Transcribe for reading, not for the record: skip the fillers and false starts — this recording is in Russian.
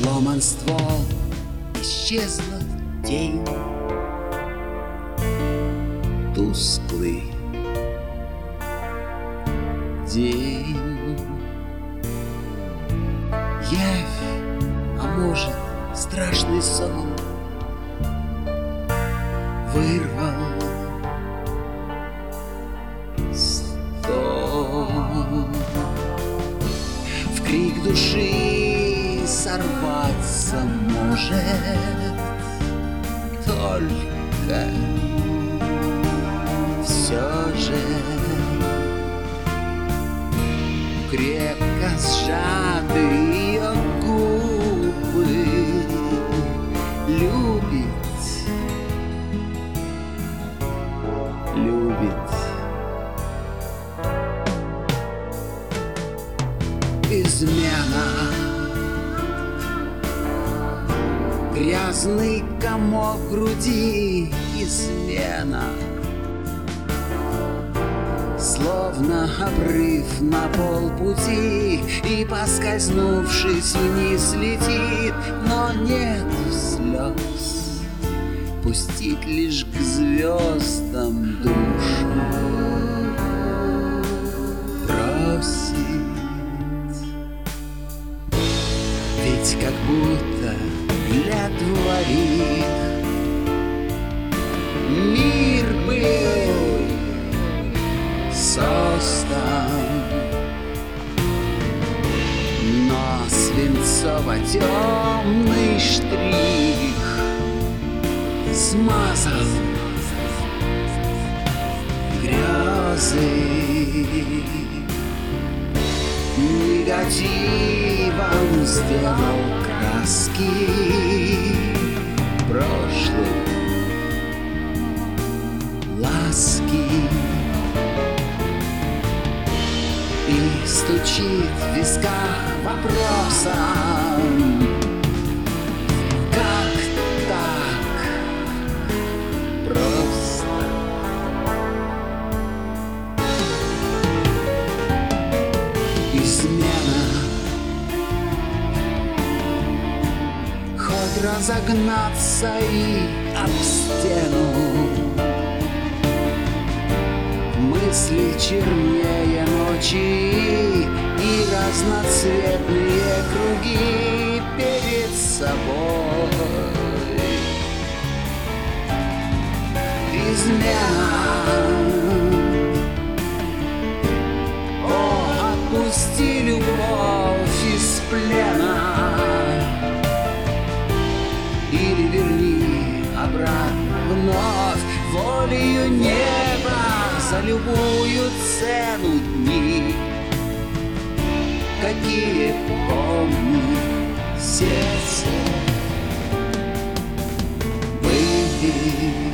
Сломан ствол, исчезла тень, тусклый день. Явь, а может, страшный сон вырвал стон. В крик души сорваться может только все же крепко сжаты ее губы. Любит, любит. Измена, грязный комок в груди. Измена, словно обрыв на полпути, и, поскользнувшись, вниз летит. Но нет слез, пустить лишь к звездам душу просит. Ведь как будто для двоих мир был создан, но свинцово-темный штрих смазал грезы. Негативом сделал краски прошлых ласки. И стучит в висках вопросом: как так просто? Измена, хоть разогнаться и об стену, мысли чернее ночи и разноцветные круги перед собой. Измена, о, отпусти любовь из плена, или верни обратно вновь волею неба за любую цену дни, какие помнит сердце были.